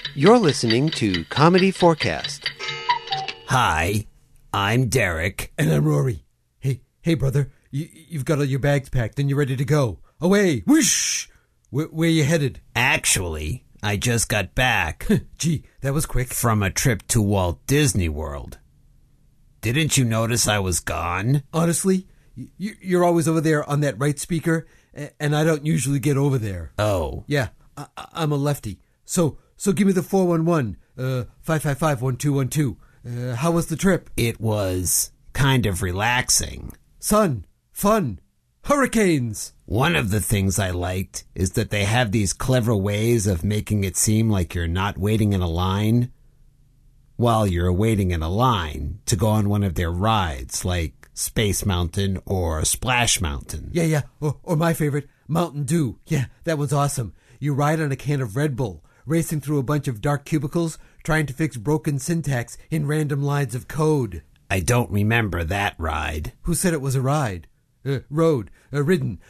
You're listening to Comedy Forecast. Hi, I'm Derek. And I'm Rory. Hey, brother, you've got all your bags packed and you're ready to go. Away, whoosh! Where you headed? Actually, I just got back. Gee, that was quick. From a trip to Walt Disney World. Didn't you notice I was gone? Honestly, you're always over there on that right speaker, and I don't usually get over there. Oh. Yeah, I'm a lefty. So give me the 411, 555-1212. How was the trip? It was kind of relaxing. Sun, fun, hurricanes. One of the things I liked is that they have these clever ways of making it seem like you're not waiting in a line while you're waiting in a line to go on one of their rides, like Space Mountain or Splash Mountain. Yeah. Or my favorite, Mountain Dew. Yeah, that was awesome. You ride on a can of Red Bull, racing through a bunch of dark cubicles, trying to fix broken syntax in random lines of code. I don't remember that ride. Who said it was a ride? Ridden.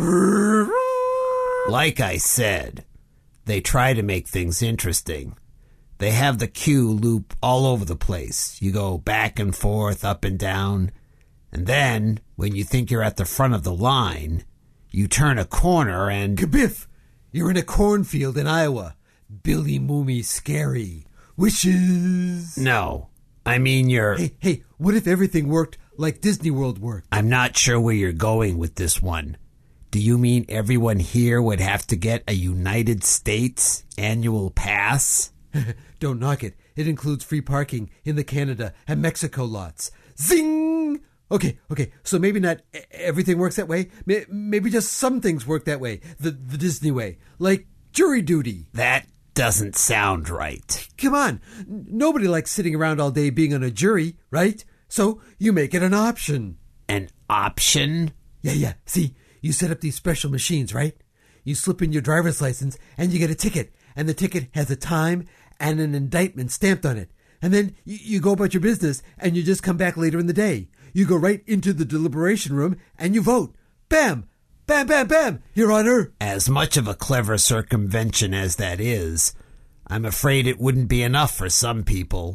Like I said, they try to make things interesting. They have the queue loop all over the place. You go back and forth, up and down. And then, when you think you're at the front of the line, you turn a corner and... Kabiff! You're in a cornfield in Iowa. Billy Moomy scary. Wishes! No. I mean, you're... Hey, what if everything worked like Disney World worked? I'm not sure where you're going with this one. Do you mean everyone here would have to get a United States annual pass? Don't knock it. It includes free parking in the Canada and Mexico lots. Zing! Okay, so maybe not everything works that way. Maybe just some things work that way, the Disney way. Like jury duty. That doesn't sound right. Come on, nobody likes sitting around all day being on a jury, right? So you make it an option. An option? Yeah. See, you set up these special machines, right? You slip in your driver's license and you get a ticket. And the ticket has a time and an indictment stamped on it. And then you go about your business and you just come back later in the day. You go right into the deliberation room and you vote. Bam! Bam, bam, bam! Your Honor! As much of a clever circumvention as that is, I'm afraid it wouldn't be enough for some people.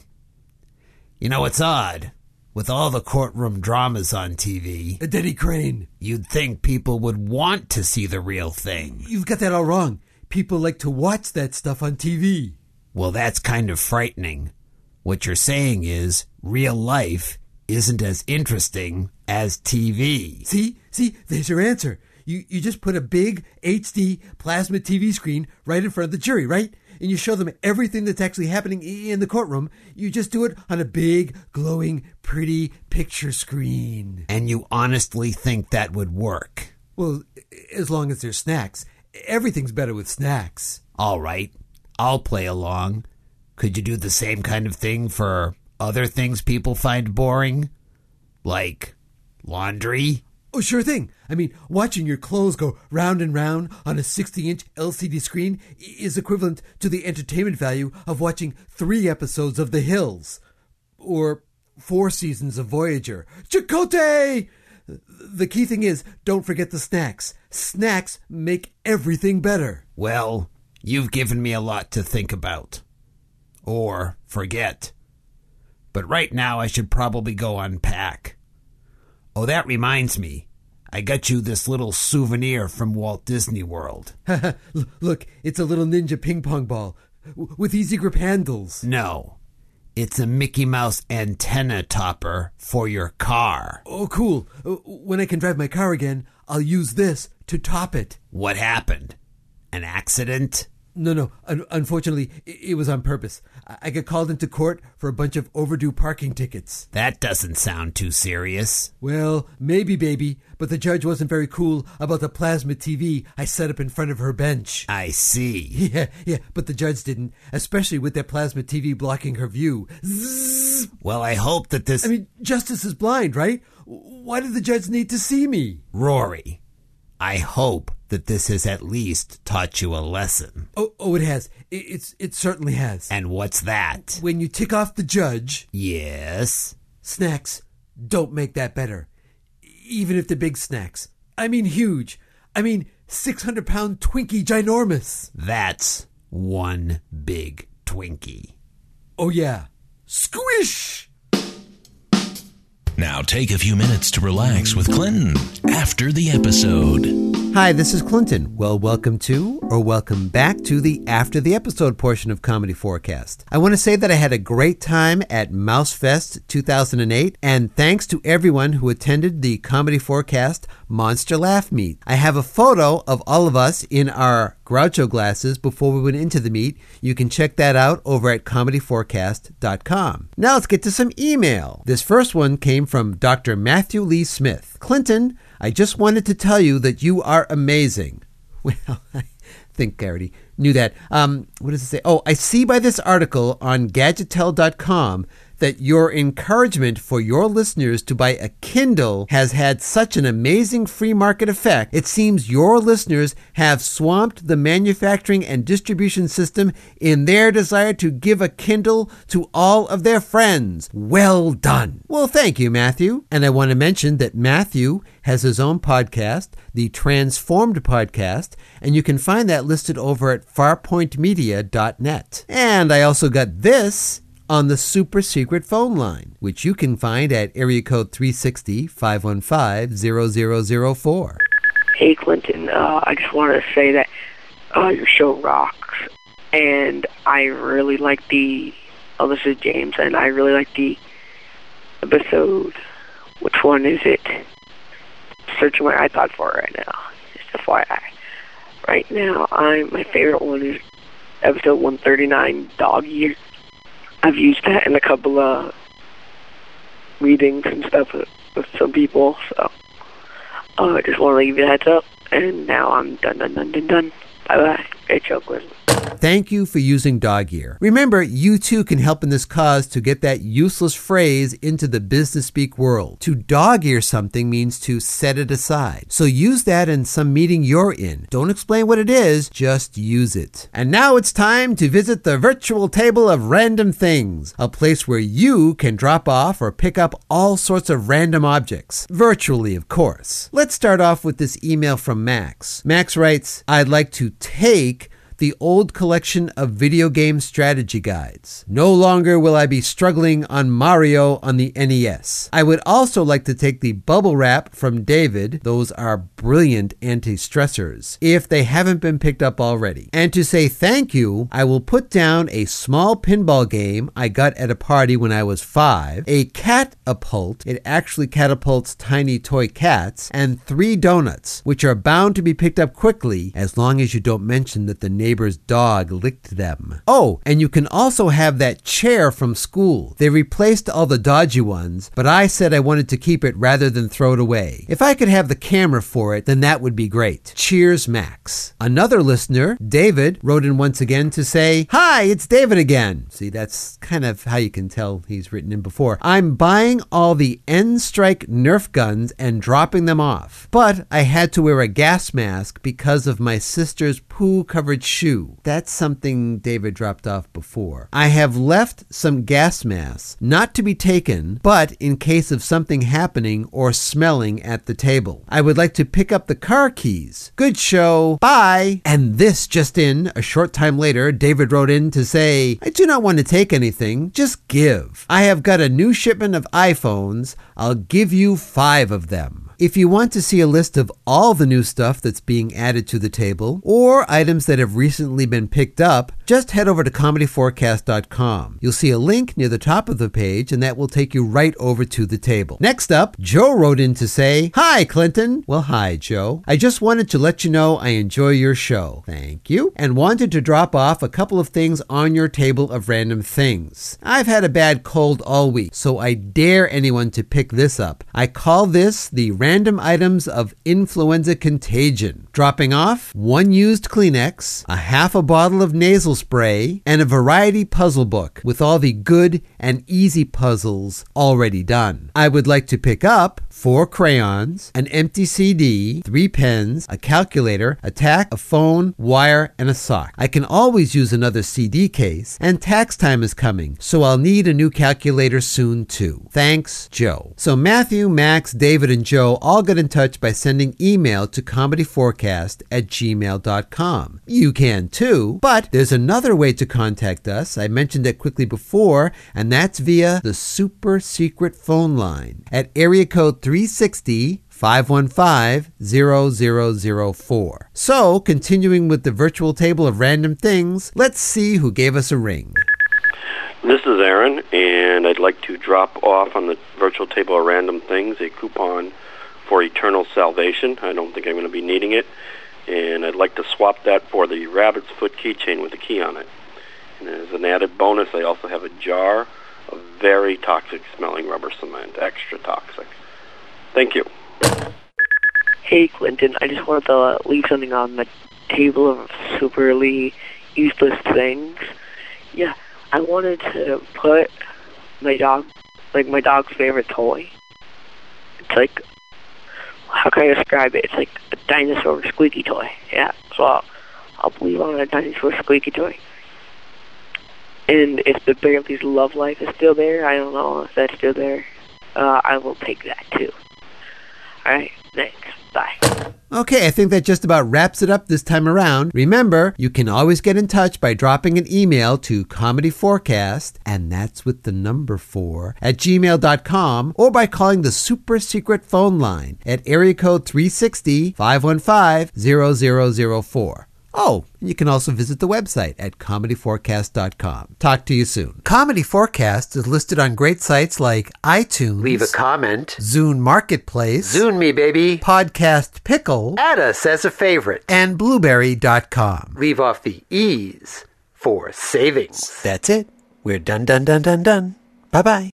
You know, it's odd. With all the courtroom dramas on TV... Denny Crane. You'd think people would want to see the real thing. You've got that all wrong. People like to watch that stuff on TV. Well, that's kind of frightening. What you're saying is real life isn't as interesting as TV. See, there's your answer. You just put a big HD plasma TV screen right in front of the jury, right? And you show them everything that's actually happening in the courtroom. You just do it on a big, glowing, pretty picture screen. And you honestly think that would work? Well, as long as there's snacks. Everything's better with snacks. All right, I'll play along. Could you do the same kind of thing for other things people find boring? Like laundry? Oh, sure thing. I mean, watching your clothes go round and round on a 60-inch LCD screen is equivalent to the entertainment value of watching 3 episodes of The Hills. Or 4 seasons of Voyager. Chakotay! The key thing is, don't forget the snacks. Snacks make everything better. Well, you've given me a lot to think about. Or forget. But right now I should probably go unpack. Oh, that reminds me. I got you this little souvenir from Walt Disney World. Look, it's a little ninja ping pong ball with easy grip handles. No, it's a Mickey Mouse antenna topper for your car. Oh, cool. When I can drive my car again, I'll use this to top it. What happened? An accident? No. Unfortunately, it was on purpose. I got called into court for a bunch of overdue parking tickets. That doesn't sound too serious. Well, maybe, baby, but the judge wasn't very cool about the plasma TV I set up in front of her bench. I see. Yeah, but the judge didn't, especially with that plasma TV blocking her view. Zzz. Well, I hope that this... I mean, justice is blind, right? Why did the judge need to see me? Rory, I hope that this has at least taught you a lesson. Oh, it has. It certainly has. And what's that? When you tick off the judge... Yes? Snacks don't make that better. Even if they're big snacks. I mean huge. I mean 600-pound Twinkie ginormous. That's one big Twinkie. Twinkie. Oh yeah. Squish! Now take a few minutes to relax with Clinton after the episode. Hi, this is Clinton. Well, welcome to, or welcome back to the After the Episode portion of Comedy Forecast. I want to say that I had a great time at MouseFest 2008, and thanks to everyone who attended the Comedy Forecast Monster Laugh Meet. I have a photo of all of us in our Groucho glasses before we went into the meet. You can check that out over at comedyforecast.com. Now let's get to some email. This first one came from Dr. Matthew Lee Smith. Clinton, I just wanted to tell you that you are amazing. Well, I think I already knew that. What does it say? Oh, I see by this article on Gadgetel.com that your encouragement for your listeners to buy a Kindle has had such an amazing free market effect. It seems your listeners have swamped the manufacturing and distribution system in their desire to give a Kindle to all of their friends. Well done. Well, thank you, Matthew. And I want to mention that Matthew has his own podcast, the Transformed Podcast, and you can find that listed over at farpointmedia.net. And I also got this on the super secret phone line, which you can find at area code 360-515-0004. Hey, Clinton, I just wanted to say that your show rocks, and I really like this is James, and I really like the episode. Which one is it? Searching my iPod for it right now, just FYI. Right now, my favorite one is episode 139, Dog Year. I've used that in a couple of readings and stuff with some people, so I just want to give you a heads up, and now I'm done. Bye-bye. Great show, Clinton. Thank you for using dog ear. Remember, you too can help in this cause to get that useless phrase into the business speak world. To dog ear something means to set it aside. So use that in some meeting you're in. Don't explain what it is, just use it. And now it's time to visit the virtual table of random things, a place where you can drop off or pick up all sorts of random objects. Virtually, of course. Let's start off with this email from Max. Max writes, I'd like to take the old collection of video game strategy guides. No longer will I be struggling on Mario on the NES. I would also like to take the bubble wrap from David. Those are brilliant anti-stressors, if they haven't been picked up already. And to say thank you, I will put down a small pinball game I got at a party when I was 5, a cat-apult, it actually catapults tiny toy cats, and 3 donuts, which are bound to be picked up quickly as long as you don't mention that the neighbor's dog licked them. Oh, and you can also have that chair from school. They replaced all the dodgy ones, but I said I wanted to keep it rather than throw it away. If I could have the camera for it, then that would be great. Cheers, Max. Another listener, David, wrote in once again to say, Hi, it's David again. See, that's kind of how you can tell he's written in before. I'm buying all the N-Strike Nerf guns and dropping them off, but I had to wear a gas mask because of my sister's poo-covered shoe. That's something David dropped off before. I have left some gas masks, not to be taken, but in case of something happening or smelling at the table. I would like to pick up the car keys. Good show. Bye. And this just in, a short time later, David wrote in to say, I do not want to take anything, just give. I have got a new shipment of iPhones. I'll give you 5 of them. If you want to see a list of all the new stuff that's being added to the table, or items that have recently been picked up, just head over to comedyforecast.com. You'll see a link near the top of the page, and that will take you right over to the table. Next up, Joe wrote in to say, Hi, Clinton. Well, hi, Joe. I just wanted to let you know I enjoy your show. Thank you. And wanted to drop off a couple of things on your table of random things. I've had a bad cold all week, so I dare anyone to pick this up. I call this the random items of influenza contagion. Dropping off 1 used Kleenex, a half a bottle of nasal spray, and a variety puzzle book with all the good and easy puzzles already done. I would like to pick up 4 crayons, an empty CD, 3 pens, a calculator, a tack, a phone, wire, and a sock. I can always use another CD case, and tax time is coming, so I'll need a new calculator soon too. Thanks, Joe. So Matthew, Max, David, and Joe So I'll get in touch by sending email to comedyforecast@gmail.com. You can too, but there's another way to contact us. I mentioned it quickly before, and that's via the super secret phone line at area code 360-515-0004. So, continuing with the virtual table of random things, let's see who gave us a ring. This is Aaron, and I'd like to drop off on the virtual table of random things a coupon for eternal salvation. I don't think I'm going to be needing it, and I'd like to swap that for the rabbit's foot keychain with a key on it. And as an added bonus, I also have a jar of very toxic smelling rubber cement, extra toxic. Thank you. Hey, Clinton, I just wanted to leave something on the table of superly useless things. Yeah, I wanted to put my dog's favorite toy. It's like, how can I describe it? It's like a dinosaur squeaky toy. Yeah, so I'll leave on a dinosaur squeaky toy. And if the Bearly's Love Life is still there, I don't know if that's still there, I will take that too. Alright, thanks. Bye. Okay, I think that just about wraps it up this time around. Remember, you can always get in touch by dropping an email to comedyforecast, and that's with the number 4, @gmail.com, or by calling the super secret phone line at area code 360-515-0004. Oh, and you can also visit the website at comedyforecast.com. Talk to you soon. Comedy Forecast is listed on great sites like iTunes. Leave a comment. Zune Marketplace. Zune me, baby. Podcast Pickle. Add us as a favorite. And Blueberry.com. Leave off the E's for savings. That's it. We're done. Bye-bye.